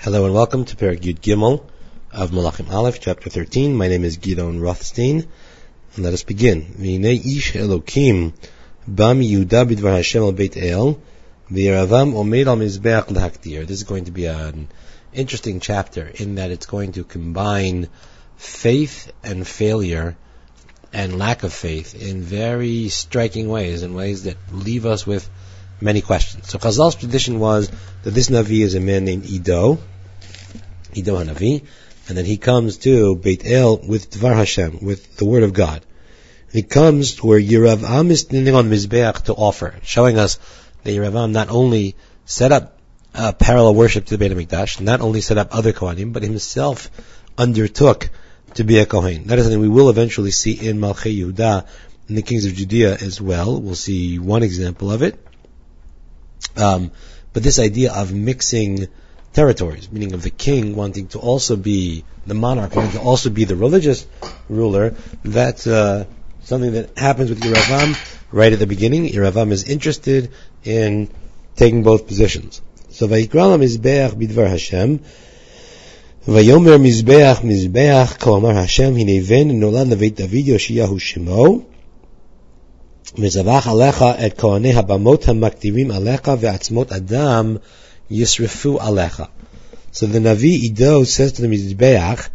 Hello and welcome to Perek Yud Gimel of Malachim Aleph, chapter 13. My name is Gidon Rothstein, and let us begin. V'hinei ish Elokim bam Yehuda b'dvar Hashem al Beit El v'yeravam omed al mizbeach l'hakdir. This is going to be an interesting chapter in that it's going to combine faith and failure and lack of faith in very striking ways, in ways that leave us with many questions. So Chazal's tradition was that this Navi is a man named Ido Hanavi, and then he comes to Beit El with Dvar Hashem, with the word of God. He comes to where Yeravam is standing on Mizbeach to offer, showing us that Yeravam not only set up parallel worship to the Beit HaMikdash, not only set up other Kohanim, but himself undertook to be a Kohen. That is something we will eventually see in Malchei Yehuda, in the kings of Judea as well. We'll see one example of it. But this idea of mixing territories, meaning of the king wanting to also be the monarch, wanting to also be the religious ruler, that's something that happens with Yeravam right at the beginning. Yeravam is interested in taking both positions. So Vayikra Mizbeach bidvar Hashem, Vayomer Mizbeach Ko Amar Hashem Hinei Ven Nolad Leveit David Yoshiyahu Shemo Mizavach Alecha Et Kohanei Habamot HaMaktivim Alecha Ve'atzmot Adam Yisrefu Alecha. So the Navi Ido says to the Mizbeach,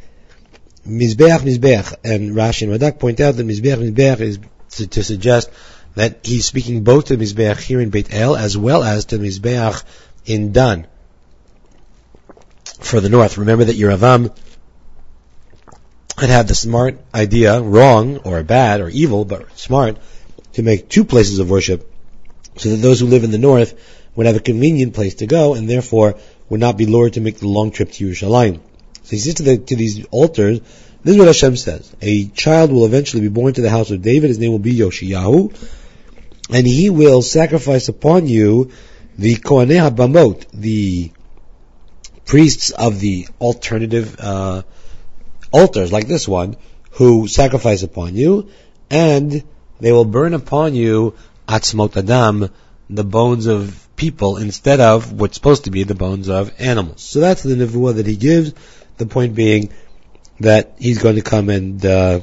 and Rashi and Radak point out that Mizbeach is to suggest that he's speaking both to the Mizbeach here in Beit El as well as to the Mizbeach in Dan for the north. Remember that Yeravam had the smart idea, wrong or bad or evil, but smart, to make two places of worship so that those who live in the north would have a convenient place to go and therefore would not be lured to make the long trip to Yerushalayim. So he says to these altars, this is what Hashem says: a child will eventually be born to the house of David. His name will be Yoshiyahu, and he will sacrifice upon you the Kohanei Habamot, the priests of the alternative altars like this one, who sacrifice upon you, and they will burn upon you Atzmot Adam, the bones of people, instead of what's supposed to be the bones of animals. So that's the nevuah that he gives. The point being that he's going to come and to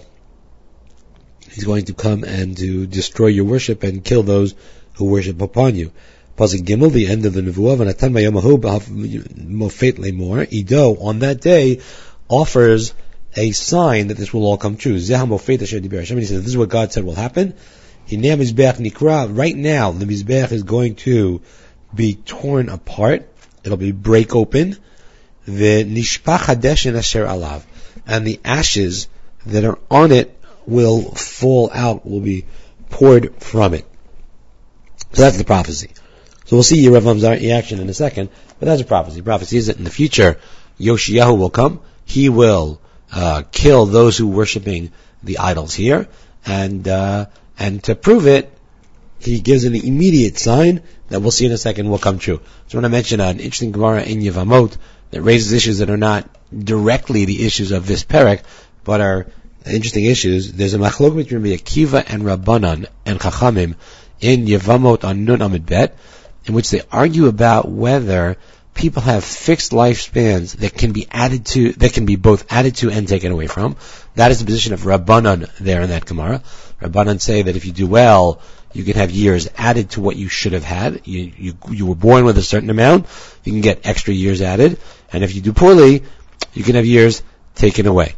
destroy your worship and kill those who worship upon you. Pasuk Gimel, the end of the nevuah. V'natan b'yomahu mofet lemor. Ido on that day offers a sign that this will all come true. Zeh mofet asher diber Hashem. He says this is what God said will happen. Hinei Mizbeach nikra. Right now, the Mizbeach is going to be torn apart. It'll be break open. The nishpach hadeshen asher alav, and the ashes that are on it will fall out, will be poured from it. So that's the prophecy. So we'll see Yeravam's reaction in a second, but that's a prophecy. Prophecy is that in the future, Yoshiyahu will come. He will kill those who are worshiping the idols here, and to prove it, he gives an immediate sign that we'll see in a second will come true. So I want to mention an interesting Gemara in Yevamot that raises issues that are not directly the issues of this Perek, but are interesting issues. There's a machlok between Rabbi Akiva and Rabbanan and Chachamim in Yevamot on Nun Amid Bet, in which they argue about whether people have fixed lifespans that can be both added to and taken away from. That is the position of Rabbanan there in that Gemara. Rabbanan say that if you do well, you can have years added to what you should have had. You were born with a certain amount, you can get extra years added, and if you do poorly, you can have years taken away.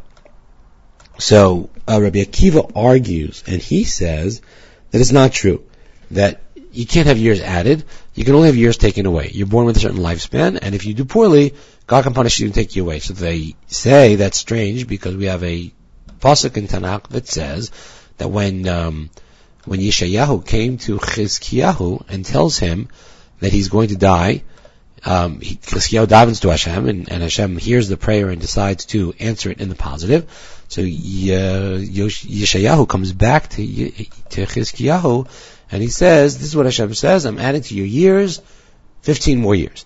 So Rabbi Akiva argues, and he says that it's not true, that you can't have years added, you can only have years taken away. You're born with a certain lifespan, and if you do poorly, God can punish you and take you away. So they say that's strange because we have a pasuk in Tanakh that says that when Yeshayahu came to Chizkiyahu and tells him that he's going to die, Chizkiyahu davens to Hashem, and Hashem hears the prayer and decides to answer it in the positive. So Yeshayahu comes back to Chizkiyahu, and he says, this is what Hashem says, I'm adding to your years 15 more years.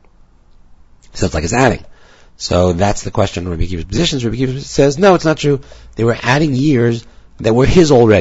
So it's like it's adding. So that's the question of Rabbi Akiva's positions. Rabbi Akiva says, no, it's not true. They were adding years that were his already.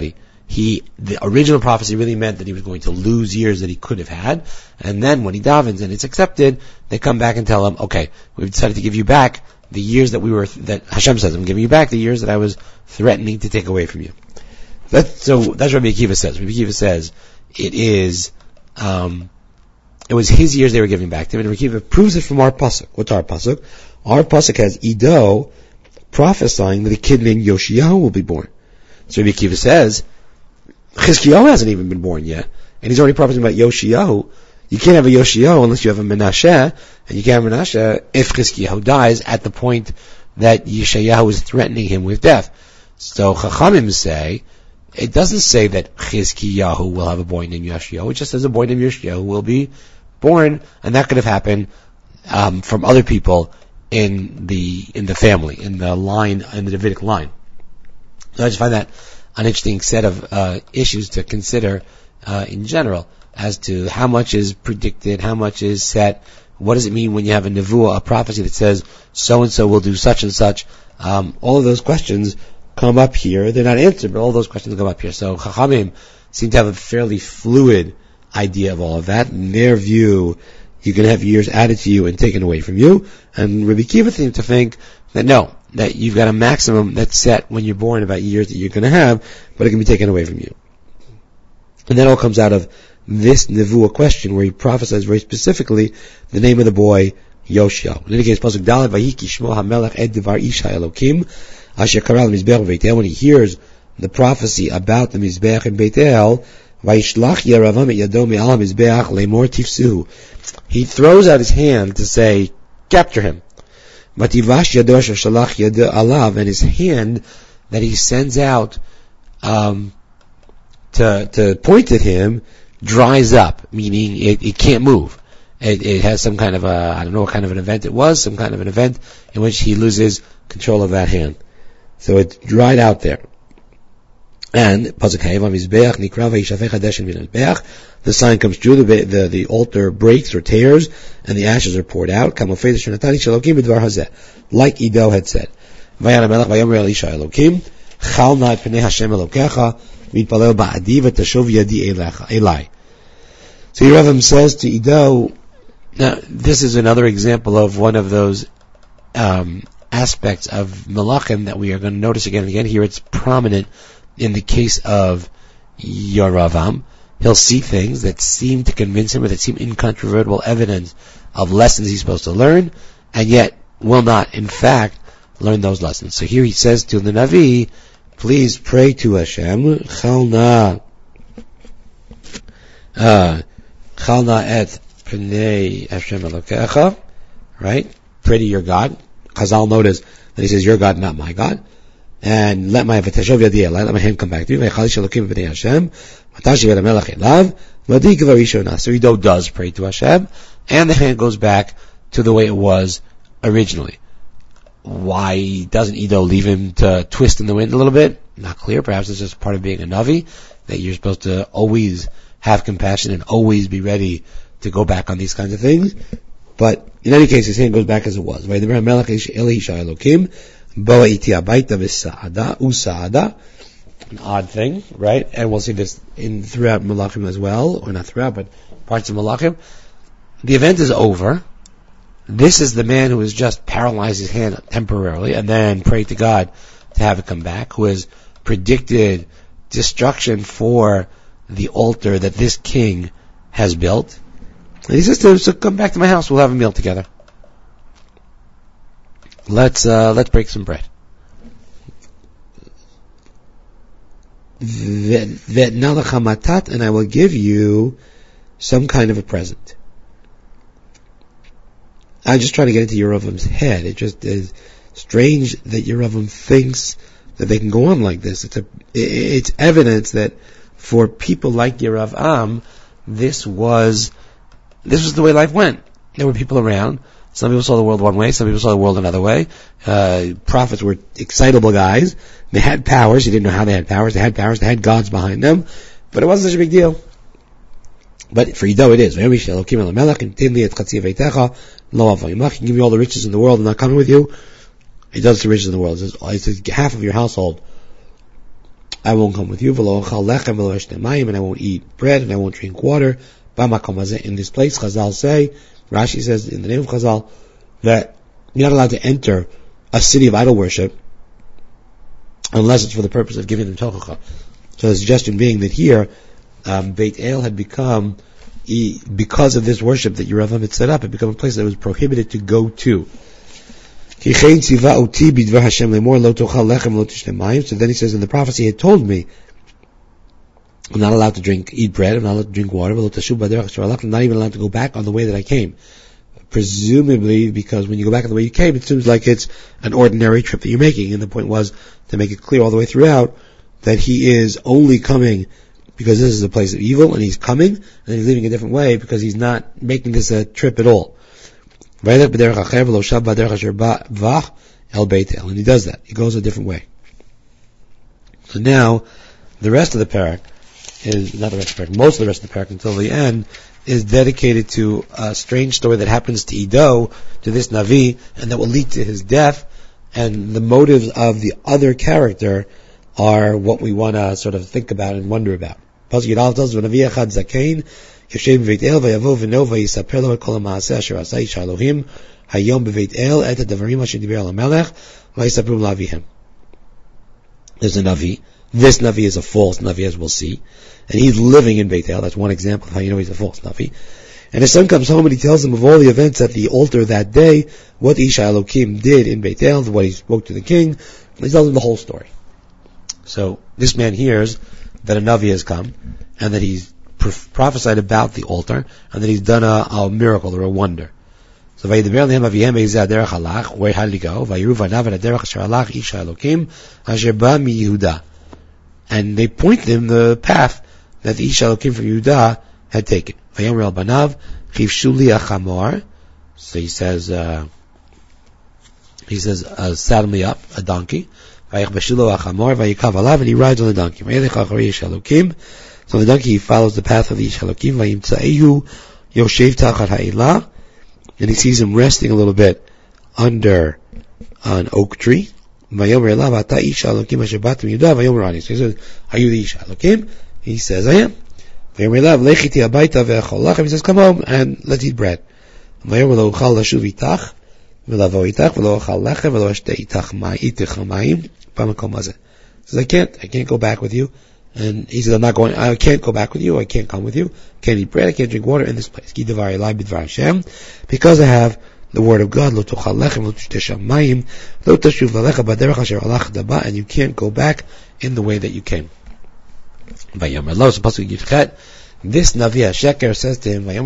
the original prophecy really meant that he was going to lose years that he could have had, and then when he davens and it's accepted, they come back and tell him, okay, we've decided to give you back the years that Hashem says, I'm giving you back the years that I was threatening to take away from you. That's what Rabbi Akiva says. Rabbi Akiva says, it was his years they were giving back to him, and Rabbi Akiva proves it from our pasuk. What's our pasuk? Our pasuk has Ido prophesying that a kid named Yoshiyahu will be born. So Rabbi Akiva says, Chizkiyahu hasn't even been born yet, and he's already prophesying about Yoshiyahu. You can't have a Yoshiyahu unless you have a Menashe, and you can't have Menashe if Chizkiyahu dies at the point that Yeshayahu is threatening him with death. So Chachamim say, it doesn't say that Chizkiyahu will have a boy named Yoshiyahu, it just says a boy named Yoshiyahu will be born, and that could have happened from other people in the family, in the line, in the Davidic line. So I just find that an interesting set of issues to consider in general as to how much is predicted, how much is set, what does it mean when you have a nevuah, a prophecy that says so-and-so will do such and such. All of those questions come up here. They're not answered, but all those questions come up here. So Chachamim seem to have a fairly fluid idea of all of that. In their view, you can have years added to you and taken away from you. And Rabbi Akiva seems to think that no, that you've got a maximum that's set when you're born about years that you're going to have, but it can be taken away from you. And that all comes out of this nevuah question where he prophesies very specifically the name of the boy, Yoshia. In any case, Pasuk Dalet, Vayiki Shmo HaMelech Ed Devar Isha Elokim, Asher Karal Mizbeach Beit-El, when he hears the prophecy about the Mizbeach in Beit-El, Vayishlach Yeravam Et Yado Me'al HaMizbeach Lemor Tifsuhu. He throws out his hand to say, capture him. Vativash Yado Asher Shalach Yado Alav, and his hand that he sends out to point at him dries up, meaning it can't move. It has some kind of I don't know what kind of an event it was, some kind of an event in which he loses control of that hand. So it's dried out there. And the sign comes true, the altar breaks or tears, and the ashes are poured out, like Ido had said. So Yeravam says to Ido, now this is another example of one of those aspects of Malachim that we are going to notice again and again. Here it's prominent in the case of Yeravam. He'll see things that seem to convince him or that seem incontrovertible evidence of lessons he's supposed to learn, and yet will not, in fact, learn those lessons. So here he says to the Navi, please pray to Hashem, Chalna et Pnei Hashem Elokecha, right? Pray to your God. Chazal notice that he says, your God, not my God. And let my hand come back to you. So Ido does pray to Hashem, and the hand goes back to the way it was originally. Why doesn't Ido leave him to twist in the wind a little bit? Not clear. Perhaps it's just part of being a Navi, that you're supposed to always have compassion and always be ready to go back on these kinds of things. But in any case, his hand goes back as it was. An odd thing, right? And we'll see this throughout Malachim as well, or not throughout, but parts of Malachim. The event is over. This is the man who has just paralyzed his hand temporarily and then prayed to God to have it come back, who has predicted destruction for the altar that this king has built. And he says to him, so come back to my house, we'll have a meal together. Let's break some bread. And I will give you some kind of a present. I'm just trying to get into Yeravam's head. It just is strange that Yeravam thinks that they can go on like this. It's evidence that for people like Yeravam, this was the way life went. There were people around. Some people saw the world one way, some people saw the world another way. Prophets were excitable guys. They had powers. You didn't know how they had powers. They had powers. They had gods behind them. But it wasn't such a big deal. But for Ido it is. I can give you all the riches in the world. I'm not coming with you. He does the riches in the world. He says half of your household I won't come with you, and I won't eat bread, and I won't drink water. In this place, Chazal say, Rashi says in the name of Chazal, that you're not allowed to enter a city of idol worship unless it's for the purpose of giving them tochacha. So the suggestion being that here, Beit El had become, because of this worship that Yeravam had set up, it became a place that was prohibited to go to. So then he says, in the prophecy he had told me, I'm not allowed to eat bread, I'm not allowed to drink water, I'm not even allowed to go back on the way that I came. Presumably, because when you go back on the way you came, it seems like it's an ordinary trip that you're making, and the point was to make it clear all the way throughout that he is only coming because this is a place of evil, and he's coming, and he's leaving a different way because he's not making this a trip at all. And he does that. He goes a different way. So now, the rest of the parak is, not the rest of the parak, most of the rest of the parak until the end, is dedicated to a strange story that happens to Ido, to this Navi, and that will lead to his death, and the motives of the other character are what we want to sort of think about and wonder about. Pasuk Yud tells us, "V'navi echad zakein yoshev b'Beit El v'yavo v'no v'yisaper lo et kol ha'maaseh asher asa ish Elohim hayom b'Beit El et ha'davarim asher diber al hamelech v'yisaprum la'avihem." There's a Navi. This Navi is a false Navi, as we'll see. And he's living in Beit El. That's one example of how you know he's a false Navi. And his son comes home and he tells him of all the events at the altar that day, what Isha Elokim did in Beit El, what he spoke to the king. He tells him the whole story. So this man hears that a Navi has come, and that he's prophesied about the altar, and that he's done a miracle or a wonder. So where how did he go? And they pointed him the path that the Isha Elokim from Yehudah had taken. So he says, saddle me up, a donkey. And he rides on the donkey. So the donkey follows the path of the Isha Elokim, and he sees him resting a little bit under an oak tree. So he says, are you the Isha Elokim? He says, I am. He says, come home and let's eat bread. He says, I can't go back with you. And he says, I can't go back with you, I can't come with you, can't eat bread, I can't drink water in this place. Because I have the word of God, and you can't go back in the way that you came. This Navi HaSheker says to him,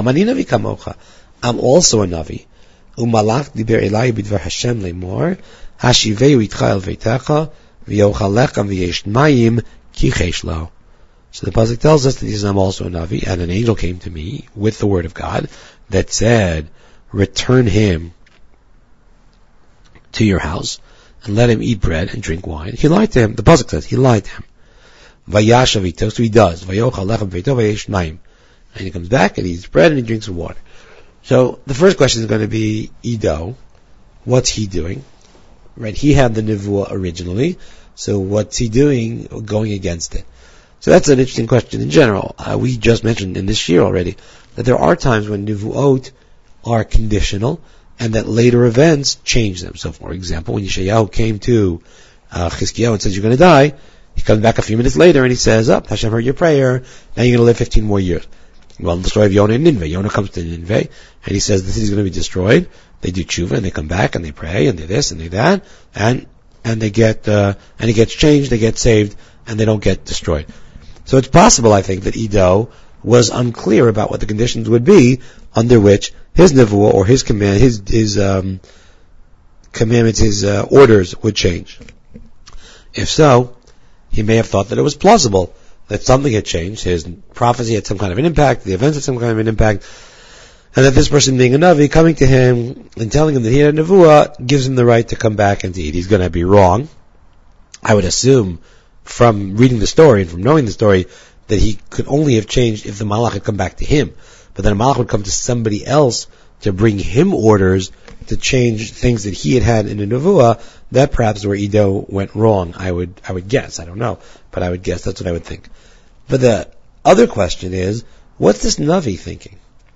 I'm also a Navi. Umalach diber elai bidvar Hashem lemor, hashiveu itcha el veitecha, v'yochalech v'yesh mayim ki chesh lo. So the pasuk tells us that he says, I'm also a Navi, and an angel came to me with the word of God that said, return him to your house and let him eat bread and drink wine. He lied to him. The pasuk says he lied to him. Vayashav ito, so he does. Vayochalech v'yeito v'yesh mayim. And he comes back and he eats bread and he drinks water. So the first question is going to be Ido. What's he doing? Right? He had the Nevuah originally. So what's he doing going against it? So that's an interesting question in general. We just mentioned in this year already that there are times when Nevuot are conditional and that later events change them. So for example, when Yeshayahu came to Chizkiyahu and says, you're going to die, he comes back a few minutes later and he says, Hashem heard your prayer, now you're going to live 15 more years. Well, the story of Yonah and Nineveh. Yonah comes to Nineveh, and he says the city's going to be destroyed. They do tshuva, and they come back, and they pray, and they this, and they that, and they get, and it gets changed, they get saved, and they don't get destroyed. So it's possible, I think, that Ido was unclear about what the conditions would be under which his nevuah, or his command, his commandments, his orders would change. If so, he may have thought that it was plausible that something had changed, his prophecy had some kind of an impact, the events had some kind of an impact, and that this person being a Navi, coming to him and telling him that he had a Nevuah, gives him the right to come back and to eat. He's going to be wrong. I would assume, from reading the story and from knowing the story, that he could only have changed if the Malach had come back to him. But then a Malach would come to somebody else to bring him orders, to change things that he had in the Nevuah, that perhaps where Ido went wrong. I would guess. I don't know, but I would guess that's what I would think. But the other question is, what's this Navi thinking?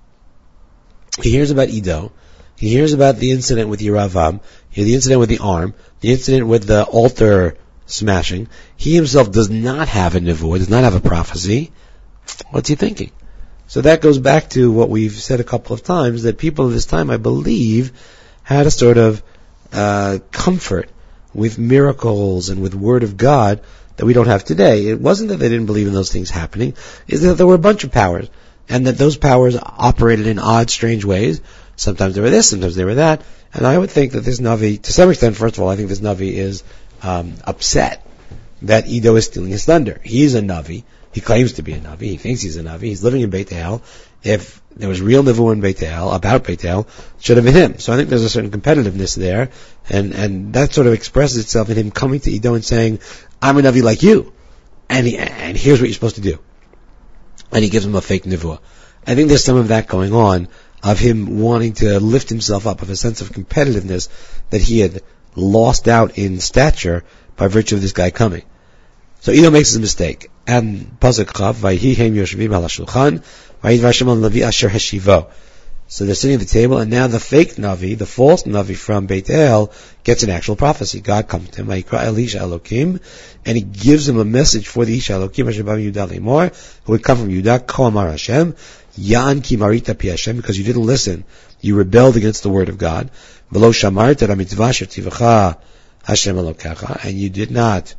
He hears about Ido. He hears about the incident with Yeravam, the incident with the arm, the incident with the altar smashing. He himself does not have a Nevuah, does not have a prophecy. What's he thinking? So that goes back to what we've said a couple of times, that people of this time, I believe, had a sort of comfort with miracles and with Word of God that we don't have today. It wasn't that they didn't believe in those things happening, it's that there were a bunch of powers, and that those powers operated in odd, strange ways. Sometimes they were this, sometimes they were that. And I would think that this Navi, to some extent, first of all, I think this Navi is upset that Ido is stealing his thunder. He's a Navi. He claims to be a Navi. He thinks he's a Navi. He's living in Beit El. If there was real Nevuah in Beit El, about Beit El, it should have been him. So I think there's a certain competitiveness there. And that sort of expresses itself in him coming to Ido and saying, I'm a Navi like you. And here's what you're supposed to do. And he gives him a fake Nevuah. I think there's some of that going on, of him wanting to lift himself up, of a sense of competitiveness that he had lost out in stature by virtue of this guy coming. So Ido makes a mistake. And Pasuk Chav, Vayhi Hem Yoshvim Al HaShulchan, Vayidvar Hashem Al Navi Asher Heshivo. So they're sitting at the table, and now the fake Navi, the false Navi from Beit El, gets an actual prophecy. God comes to him, Vayikra Elisha Elokim, and he gives him a message for the Isha Elokim, Asher Bam Yudah Limor, who would come from Yudah, Ko Amar Hashem, Yan Ki Marita Pi Hashem, because you didn't listen. You rebelled against the word of God. Below Shamarta Ramitzvah Asher Tivacha Hashem Elokecha, and you did not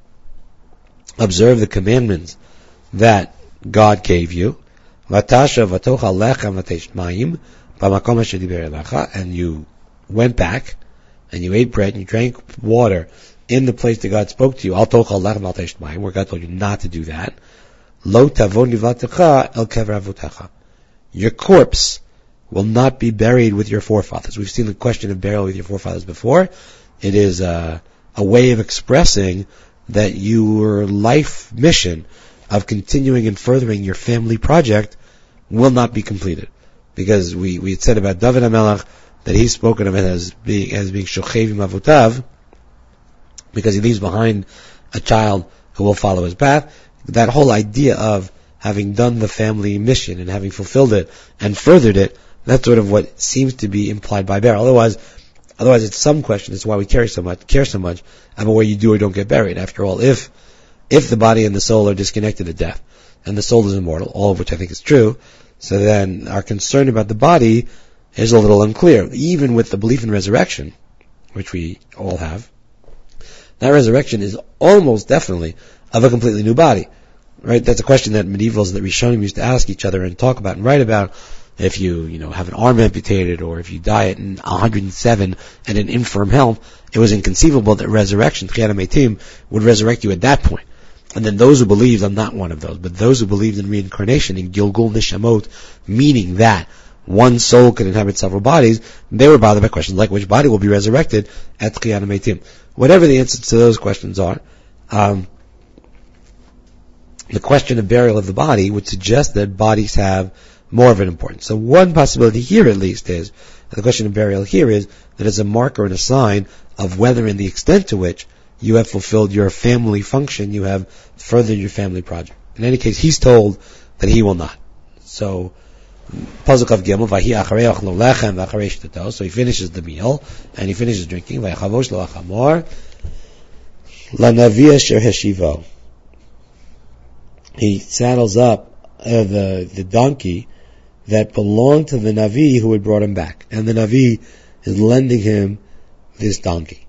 observe the commandments that God gave you. Vatasha vatocha lechem vatesh mayim b'makom asher diber elecha, and you went back and you ate bread and you drank water in the place that God spoke to you. Al tocha lechem vatesh mayim, where God told you not to do that. Lo tavon nivatecha el kever avotecha. Your corpse will not be buried with your forefathers. We've seen the question of burial with your forefathers before. It is a way of expressing that your life mission of continuing and furthering your family project will not be completed. Because we had said about David HaMelech that he's spoken of it as being Shochevim Avotav, because he leaves behind a child who will follow his path. That whole idea of having done the family mission and having fulfilled it and furthered it, that's sort of what seems to be implied by burial. Otherwise it's some question. It's why we care so much about where you do or don't get buried. After all, if the body and the soul are disconnected at death, and the soul is immortal, all of which I think is true, so then our concern about the body is a little unclear. Even with the belief in resurrection, which we all have, that resurrection is almost definitely of a completely new body. Right? That's a question that medievals, that Rishonim used to ask each other and talk about and write about. If you have an arm amputated, or if you die at 107 and in infirm health, it was inconceivable that resurrection, Tchiyat HaMeitim, would resurrect you at that point. And then those who believed, I'm not one of those, but those who believed in reincarnation, in Gilgul Nishamot, meaning that one soul could inhabit several bodies, they were bothered by questions like which body will be resurrected at Tchiyat HaMeitim. Whatever the answers to those questions are, the question of burial of the body would suggest that bodies have more of an importance. So one possibility here at least is, the question of burial here is, that it's a marker and a sign of whether and the extent to which you have fulfilled your family function, you have furthered your family project. In any case, he's told that he will not. So, Pasuk of Gimel, Vahi acharei achlo lechem v'acharei shtato, so he finishes the meal, and he finishes drinking, Vayachavosh lo achamor, lanavi asher heshivo. He saddles up the donkey that belonged to the Navi who had brought him back. And the Navi is lending him this donkey.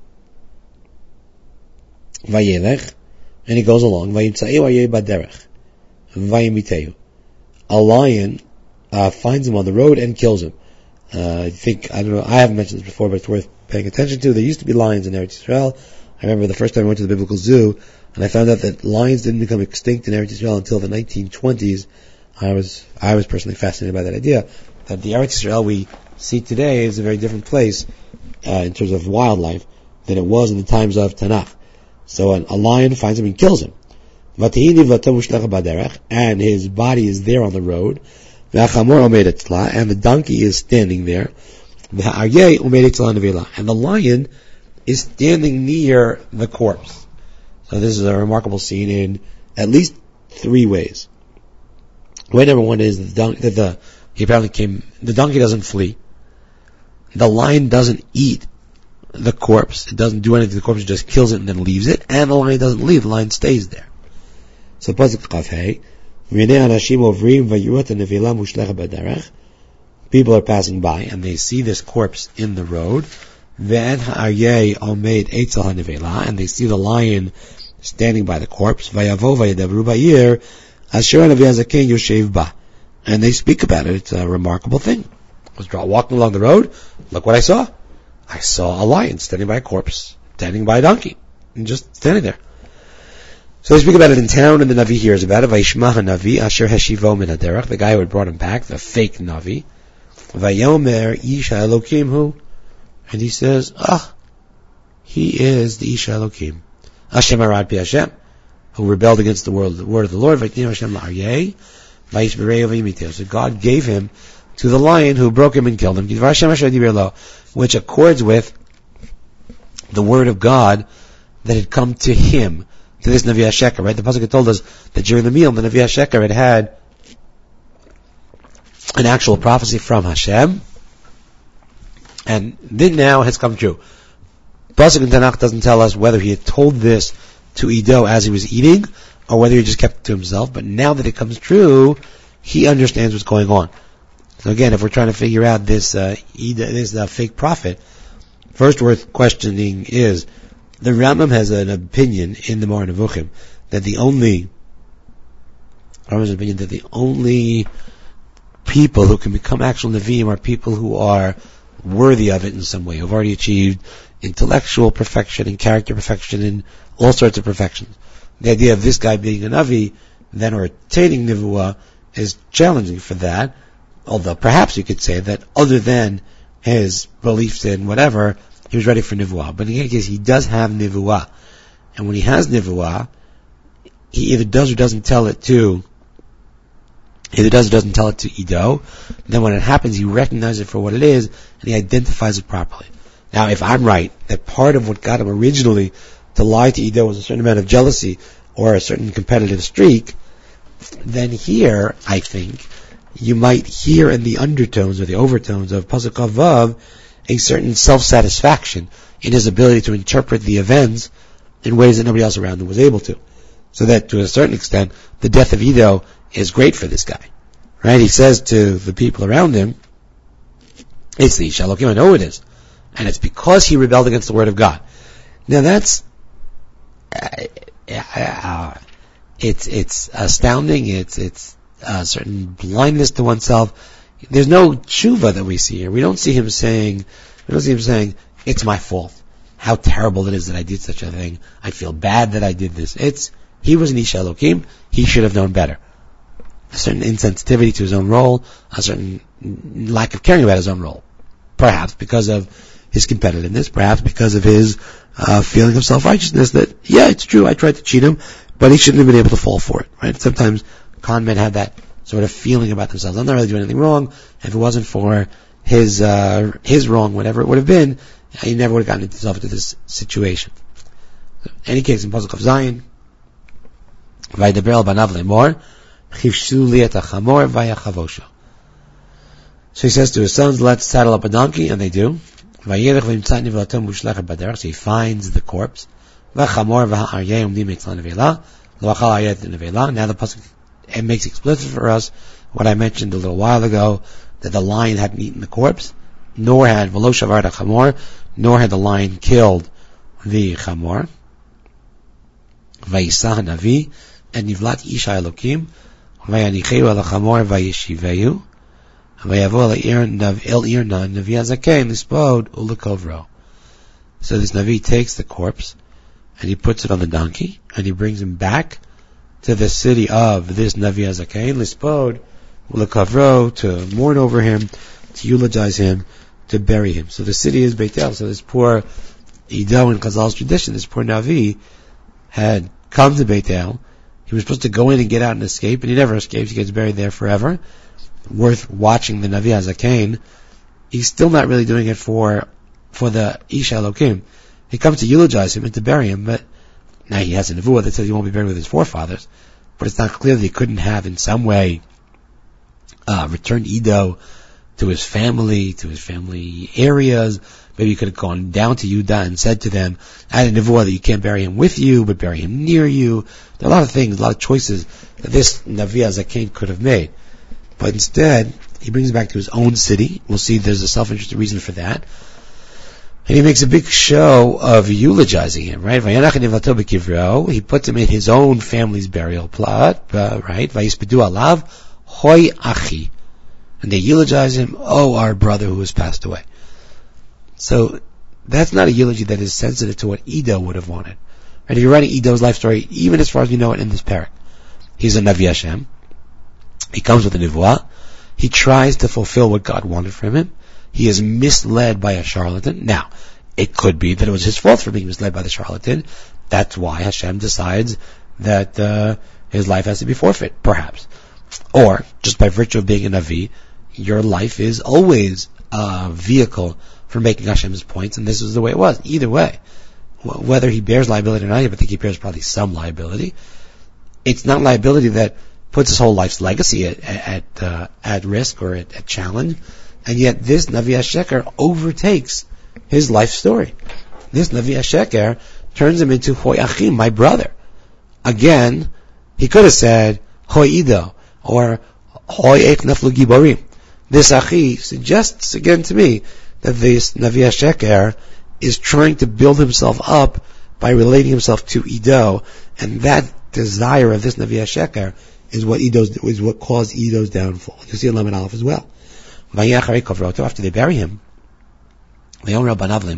Vayelech, and he goes along. Vayimtza'eu baderech, vayimitehu. A lion finds him on the road and kills him. I don't know, I haven't mentioned this before, but it's worth paying attention to. There used to be lions in Eretz Yisrael. I remember the first time I went to the biblical zoo, and I found out that lions didn't become extinct in Eretz Yisrael until the 1920s. I was personally fascinated by that idea, that the Eretz Yisrael we see today is a very different place in terms of wildlife than it was in the times of Tanakh. So a lion finds him and kills him. And his body is there on the road. And the donkey is standing there. And the lion is standing near the corpse. So this is a remarkable scene in at least 3 ways. Way number 1 is the donkey doesn't flee. The lion doesn't eat the corpse. It doesn't do anything to the corpse. It just kills it and then leaves it. And the lion doesn't leave. The lion stays there. So pasuk Chaf Hei. People are passing by and they see this corpse in the road. And they see the lion standing by the corpse. And they speak about it. It's a remarkable thing. I was walking along the road. Look what I saw. I saw a lion standing by a corpse, standing by a donkey, and just standing there. So they speak about it in town, and the Navi hears about it. Vayishma Navi asher heshivo min haderech, the guy who had brought him back, the fake Navi. Vayomer Isha Elokim hu, and he says, he is the Isha Elokim. Hashem arad pi Hashem, who rebelled against the word of the Lord. Vayitinu Hashem la'aryeh, vayish b'rei v'yimiteh. So God gave him to the lion who broke him and killed him, which accords with the word of God that had come to him, to this Navi HaSheker, right? The Pasuk had told us that during the meal, the Navi HaSheker had an actual prophecy from Hashem, and then now has come true. Pasuk in Tanakh doesn't tell us whether he had told this to Ido as he was eating, or whether he just kept it to himself, but now that it comes true, he understands what's going on. So again, if we're trying to figure out this fake prophet, first worth questioning is, the Rambam has an opinion in the Moreh Nevuchim that the only people who can become actual Nevi'im are people who are worthy of it in some way, who've already achieved intellectual perfection and character perfection and all sorts of perfections. The idea of this guy being a Navi, then or attaining Nevuah, is challenging for that. Although perhaps you could say that other than his beliefs in whatever, he was ready for Nevuah. But in any case, he does have Nevuah. And when he has Nevuah, he either does or doesn't tell it to Ido. Then when it happens, he recognizes it for what it is, and he identifies it properly. Now, if I'm right, that part of what got him originally to lie to Ido was a certain amount of jealousy or a certain competitive streak, then here, I think, you might hear in the undertones or the overtones of Pasuk Vav a certain self-satisfaction in his ability to interpret the events in ways that nobody else around him was able to. So that to a certain extent, the death of Ido is great for this guy. Right? He says to the people around him, it's the Isha Elokim, I know it is. And it's because he rebelled against the word of God. Now that's, it's astounding, it's a certain blindness to oneself. There's no tshuva that we see here. We don't see him saying, it's my fault. How terrible it is that I did such a thing. I feel bad that I did this. He was an Isha Elokim. He should have known better. A certain insensitivity to his own role, a certain lack of caring about his own role. Perhaps because of his competitiveness, perhaps because of his feeling of self-righteousness that, yeah, it's true, I tried to cheat him, but he shouldn't have been able to fall for it. Right? Sometimes con men have that sort of feeling about themselves. I'm not really doing anything wrong. If it wasn't for his wrong, whatever it would have been, he never would have gotten himself into this situation. So, in any case, in Pasuk of Zion, Vaydaber el banav lemor, chivshu li et hachamor vayachavosho. So he says to his sons, let's saddle up a donkey, and they do. So he finds the corpse. Now the pasuk makes explicit for us what I mentioned a little while ago, that the lion hadn't eaten the corpse, nor had the lion killed the chamor. Vayisah Navi and Nivlat Isha Elokim Vayanicheu el chamor vayishiveu Vayavo el irna Navi Azaken Lispod Ulakovro. So this Navi takes the corpse and he puts it on the donkey and he brings him back to the city of this Navi Azaken Lispod Ulakovro, to mourn over him, to eulogize him, to bury him. So the city is Beit El. So this poor Ido, in Chazal's tradition, this poor Navi had come to Beit El. He was supposed to go in and get out and escape, and he never escapes. He gets buried there forever. Worth watching the Navi Hazaken he's still not really doing it for the Ish Elokim. He comes to eulogize him and to bury him, but now he has a nevuah that says he won't be buried with his forefathers. But it's not clear that he couldn't have in some way returned Edo to his family areas. Maybe he could have gone down to Yudah and said to them, I had a nevuah that you can't bury him with you, but bury him near you. There are a lot of things, a lot of choices that this Navi Zaken could have made. But instead, he brings him back to his own city. We'll see there's a self-interested reason for that. And he makes a big show of eulogizing him, right? He puts him in his own family's burial plot, right? Vayispedu alav, hoi achi. And they eulogize him, oh, our brother who has passed away. So, that's not a eulogy that is sensitive to what Edo would have wanted. Right? If you're writing Edo's life story, even as far as we know it in this parak, he's a Navi Hashem. He comes with a nevuah. He tries to fulfill what God wanted from him. He is misled by a charlatan. Now, it could be that it was his fault for being misled by the charlatan. That's why Hashem decides that his life has to be forfeit, perhaps. Or, just by virtue of being a Navi, your life is always a vehicle for making Hashem's points, and this is the way it was. Either way, whether he bears liability or not, I think he bears probably some liability. It's not liability that puts his whole life's legacy at risk or at challenge. And yet this Navi HaSheker overtakes his life story. This Navi HaSheker turns him into Hoi Achim, my brother. Again, he could have said Hoi Ido or Hoi Eich Naflu Giborim. This Achi suggests again to me that this Navi HaSheker is trying to build himself up by relating himself to Ido, and that desire of this Navi HaSheker is what caused Edo's downfall. You see in Lamed Aleph as well. After they bury him, when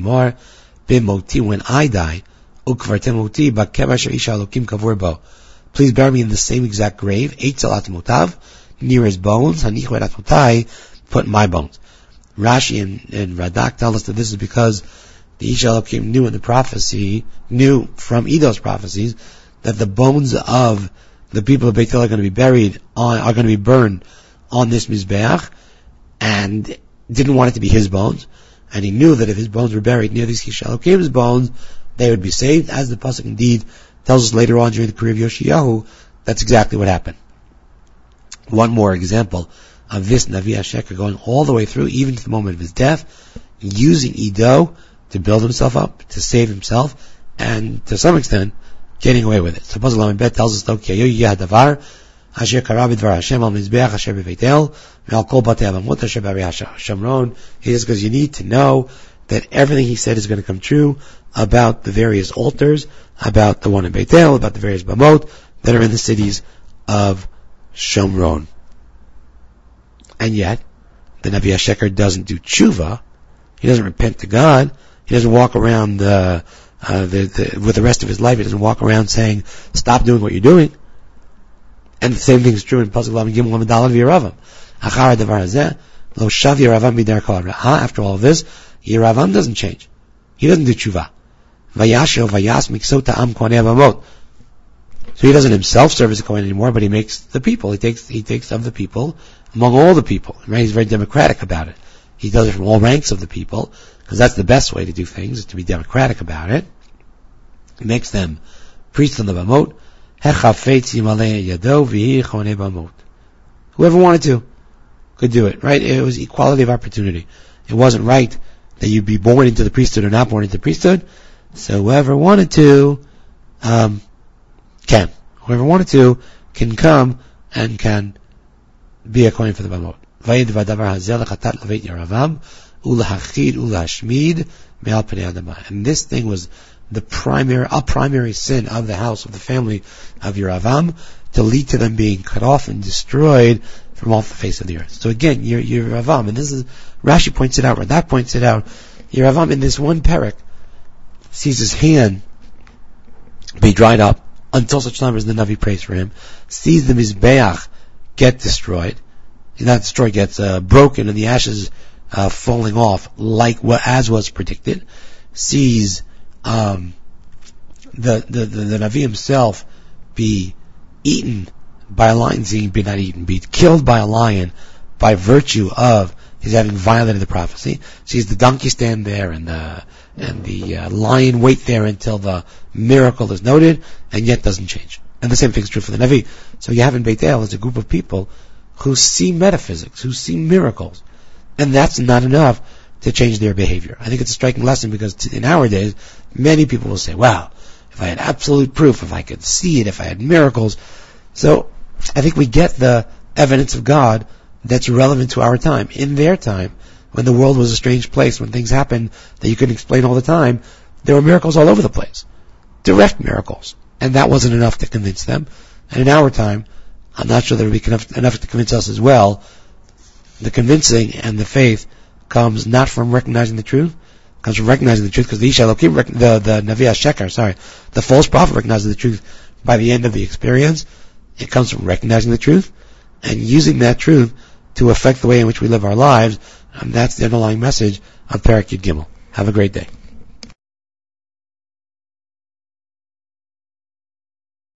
I die, please bury me in the same exact grave, near his bones, put my bones. Rashi and Radak tell us that this is because the Ish Elokim knew in the prophecy, knew from Edo's prophecies, that the bones of the people of Beit El are going to be are going to be burned on this Mizbeach, and didn't want it to be his bones. And he knew that if his bones were buried near these Ish Elokim's bones, they would be saved, as the pasuk indeed tells us later on during the career of Yoshiyahu. That's exactly what happened. One more example of this Navi HaSheker going all the way through, even to the moment of his death, using Edo to build himself up, to save himself, and to some extent, getting away with it. So Pasuk Lamed Bet tells us, Asher Karab Dvar Hashem al Mizbeach Asher Beit El Me'al Kol Batei Avamot Asher B'Arei Shamron. He says, because you need to know that everything he said is going to come true about the various altars, about the one in Beit El, about the various Bamot that are in the cities of Shomron. And yet, the Navi HaSheker doesn't do tshuva. He doesn't repent to God. He doesn't walk around with the rest of his life. He doesn't walk around saying, stop doing what you're doing. And the same thing is true in Pasuk Lamed Gimel Lamed Daled V'Yeravam. Achar Davar Hazeh Lo Shav Yeravam B'Der Kol Ra'a. After all of this, Yeravam doesn't change. He doesn't do tshuva. Vayashel Vayas Miksot Ta'am Kohanei Avamot. So he doesn't himself serve as a Kohen anymore, but he makes the people. He takes of the people among all the people. Right? He's very democratic about it. He does it from all ranks of the people, because that's the best way to do things, is to be democratic about it. He makes them priests on the Bamot. Whoever wanted to could do it, right? It was equality of opportunity. It wasn't right that you'd be born into the priesthood or not born into the priesthood. So whoever wanted to, can. Whoever wanted to can come and can be a Kohen for the Bamot. And this thing was a primary sin of the house, of the family of Yeravam, to lead to them being cut off and destroyed from off the face of the earth. So again, Yeravam, and this is, Rashi points it out, Radak points it out, Yeravam in this one parak sees his hand be dried up until such time as the Navi prays for him, sees the Mizbeach get destroyed, not destroyed, gets broken, and the ashes falling off, as was predicted, sees the Navi himself be eaten by a lion, be killed by a lion by virtue of he's having violated the prophecy. Sees the donkey stand there and the lion wait there until the miracle is noted, and yet doesn't change. And the same thing is true for the Navi. So you have in Beit El is a group of people who see metaphysics, who see miracles, and that's not enough to change their behavior. I think it's a striking lesson because in our days, many people will say, wow, if I had absolute proof, if I could see it, if I had miracles. So I think we get the evidence of God that's relevant to our time. In their time, when the world was a strange place, when things happened that you couldn't explain all the time, there were miracles all over the place. Direct miracles. And that wasn't enough to convince them. And in our time, I'm not sure there would be enough to convince us as well. The convincing and the faith comes not from recognizing the truth, comes from recognizing the truth, because the Isha Elokim, the Navi HaSheker, the false prophet recognizes the truth by the end of the experience. It comes from recognizing the truth and using that truth to affect the way in which we live our lives, and that's the underlying message of Perek Yud Gimel. Have a great day.